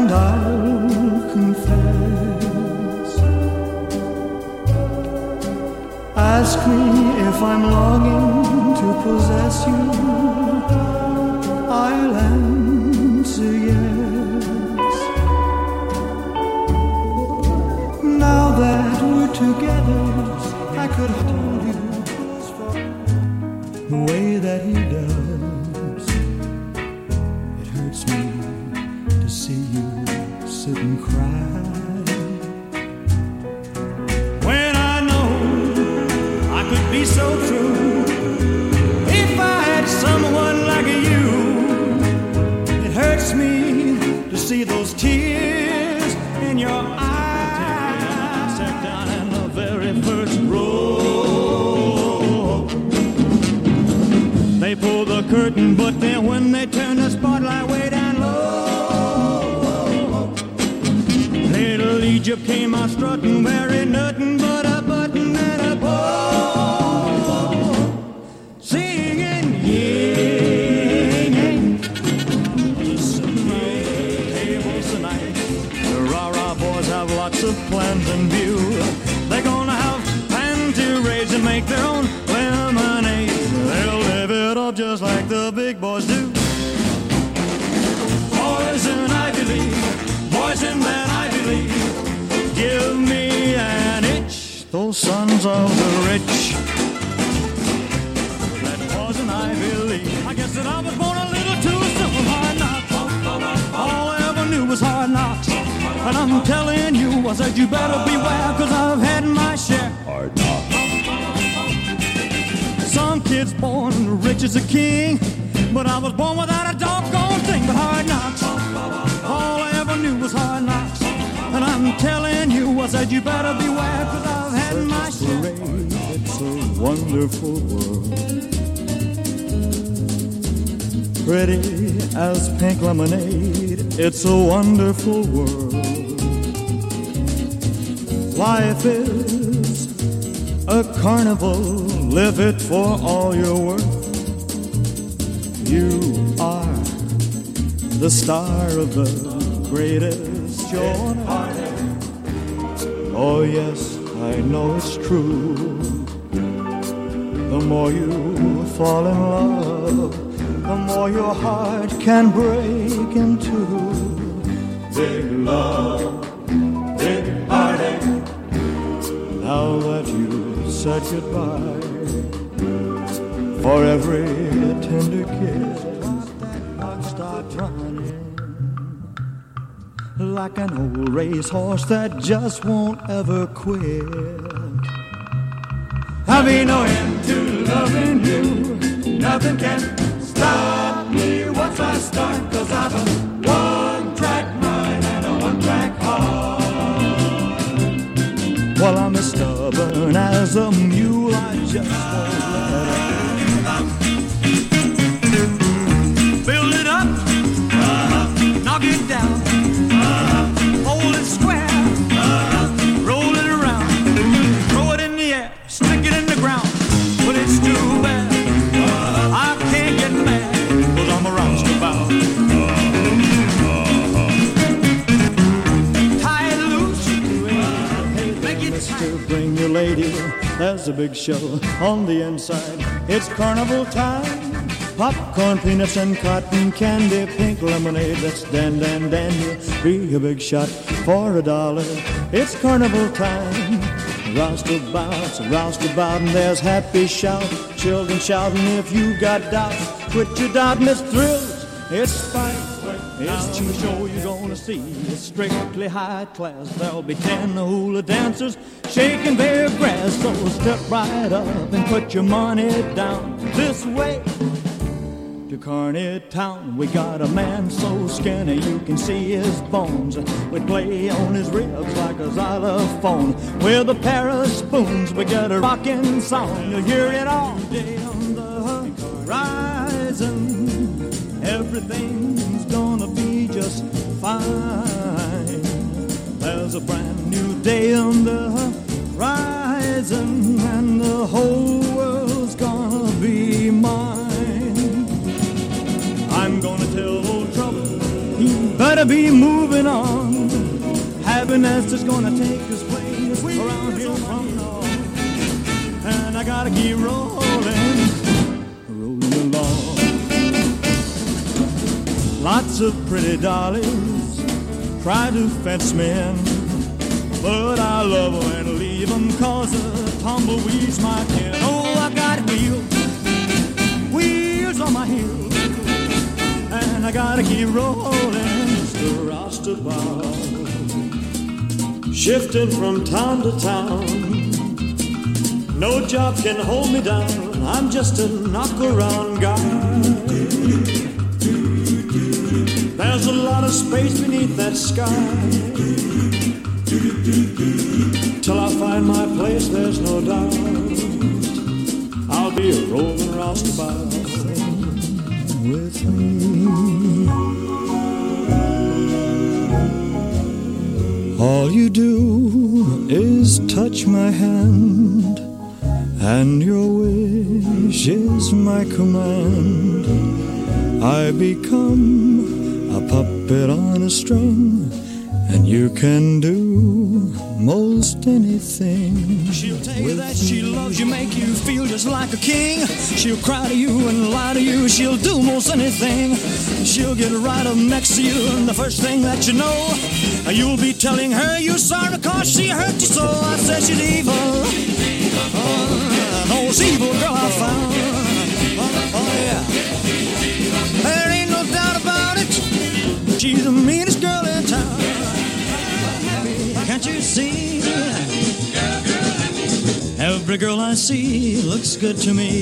and I'll confess. Ask me if I'm longing to possess you, I'll answer yes. Now that we're together, I could hold you the way that he does. It hurts me to see you sit and cry, when I know I could be so true if I had someone like you. It hurts me to see those tears in your eyes. I sat down in the very first row. They pulled the curtain, but then when they turned the spotlight way down low, little Egypt came out strutting, wearing nothing but a button and a bow, singing yeah, yeah. Tables tonight, the rah-rah boys have lots of plans in view. They're gonna have fancy raids and make their own lemonade. They'll live it up just like the big boys do. Boys in Ivy League, boys in that Ivy League, give me an itch, those sons of the rich. That was an Ivy League. I guess that I was born a little too soon. Hard knocks, all I ever knew was hard knocks. And I'm telling you, I said you better beware, 'cause I've had my share. Hard knocks. Some kid's born rich as a king, but I was born without a doggone thing. But hard knocks, all I ever knew was hard knocks. And I'm telling you, I said you better beware, 'cause I've had my share. It's a wonderful world, pretty as pink lemonade. It's a wonderful world. Life is a carnival, live it for all you're worth. You are the star of the greatest show on earth. Oh yes, I know it's true. The more you fall in love, the more your heart can break in two. Big love, big heartache. Now that you said goodbye, for every tender kiss, that heart starts running like an old racehorse that just won't ever quit. I'll be no end to loving you, nothing can stop me once I start, 'cause I've a one-track mind and a one-track heart. Well, I'm as stubborn as a mule, I just won't let up. Build it up, knock it down, hold it square, roll it around, throw it in the air, stick it in the ground. But it's too bad I can't get mad, 'cause I'm a roustabout. Tie it loose, make it tight. Bring your lady, there's a big show on the inside. It's carnival time. Popcorn, peanuts, and cotton candy, pink lemonade, that's dan, dan, dandy. Be a big shot for $1. It's carnival time. Roustabout, and there's happy shout. Children shouting if you got doubts. Quit your doubting, it's thrills, it's fight. It's the show you're gonna see. It's strictly high class. There'll be 10 hula dancers shaking their grass. So step right up and put your money down. This way to Kearney Town, we got a man so skinny you can see his bones. We play on his ribs like a xylophone. With a pair of spoons, we get a rockin' song. You'll hear it all day on the horizon. Everything's gonna be just fine. There's a brand new day on the horizon, and the whole world's gonna be mine. I'm gonna tell old trouble he better be moving on. Happiness is gonna take its place around here from now. And I gotta keep rolling along. Lots of pretty dollies try to fence me in, but I love them and leave them 'cause the tumbleweeds my kin. Oh, I got wheels on my heels, and I gotta keep rolling the roustabout. Shifting from town to town, no job can hold me down. I'm just a knock-around guy. There's a lot of space beneath that sky. Till I find my place, there's no doubt I'll be a rolling roustabout with me. All you do is touch my hand, and your wish is my command. I become a puppet on a string, and you can do most anything. She'll tell you that she loves you, make you feel just like a king. She'll cry to you and lie to you. She'll do most anything. She'll get right up next to you, and the first thing that you know, you'll be telling her you're sorry because she hurt you so. I said she's evil. Most evil girl I found. Oh yeah. There ain't no doubt about it. She's the meanest girl in town. Can't you see? Every girl I see looks good to me.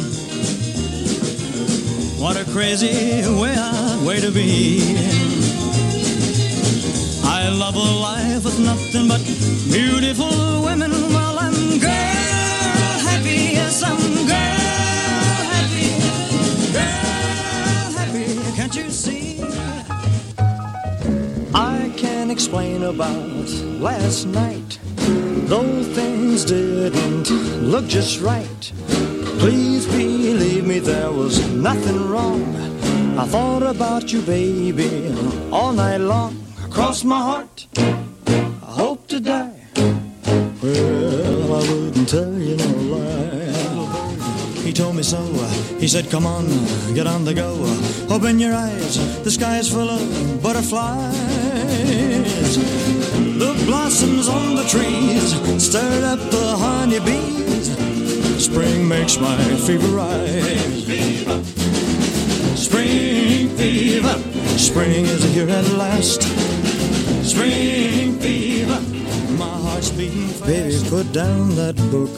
What a crazy way to be. I love a life with nothing but beautiful women. Well, I'm girl happy, yes, I'm girl happy. Girl happy, can't you see? I can't explain about last night, though things didn't look just right. Please believe me, there was nothing wrong. I thought about you, baby, all night long. Cross my heart, I hope to die. Well, I wouldn't tell you no lie. He told me so. He said, come on, get on the go. Open your eyes, the sky is full of butterflies. The blossoms on the trees stirred up the honeybees. Spring makes my fever rise. Spring fever, spring is here at last. Spring fever, my heart's beating fast. Baby, put down that book.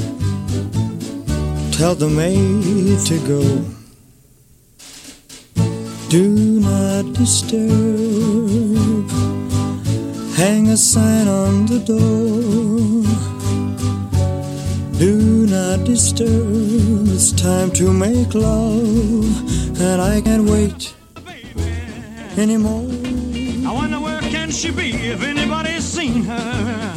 Tell the maid to go. Do not disturb. Hang a sign on the door. Do not disturb. It's time to make love, and I can't wait anymore. I wonder where can she be, if anybody's seen her.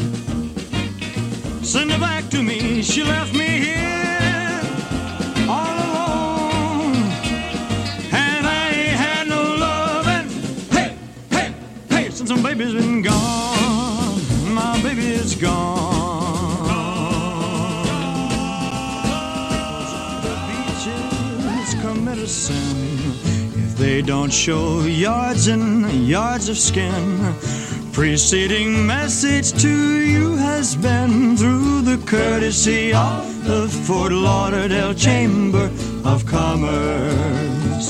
Send her back to me, she left me here all alone. And I ain't had no loving. Hey, hey, hey, since my baby's been gone. My baby is gone. The beaches commit a sin if they don't show yards and yards of skin. Preceding message to you has been through the courtesy of the Fort Lauderdale Chamber of Commerce.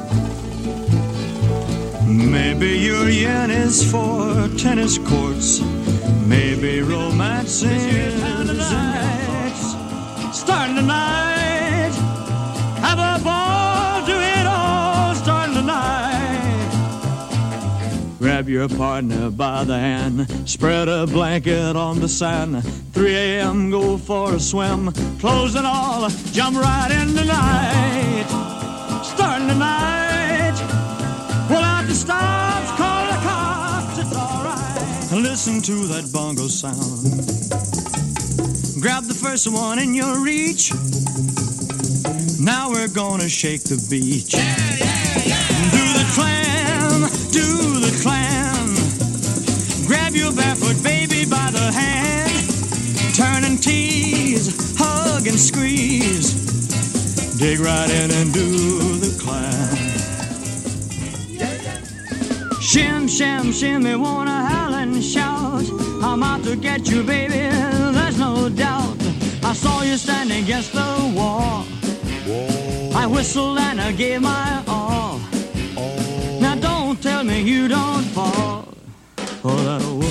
Maybe your yen is for tennis courts. Maybe romance is tonight. Starting tonight. Have a ball, do it all. Starting tonight. Grab your partner by the hand. Spread a blanket on the sand. 3 a.m. go for a swim. Clothes and all, jump right in tonight. Starting tonight. Pull out the stops, call the cops, it's alright. Listen to that bongo sound. Grab the first one in your reach. Now we're gonna shake the beach. Yeah, yeah, yeah. Do the clam, do the dig right in and do the clown. Shim, shim, shimmy, wanna howl and shout. I'm out to get you, baby, there's no doubt. I saw you standing against the wall. I whistled and I gave my all. Now don't tell me you don't fall for that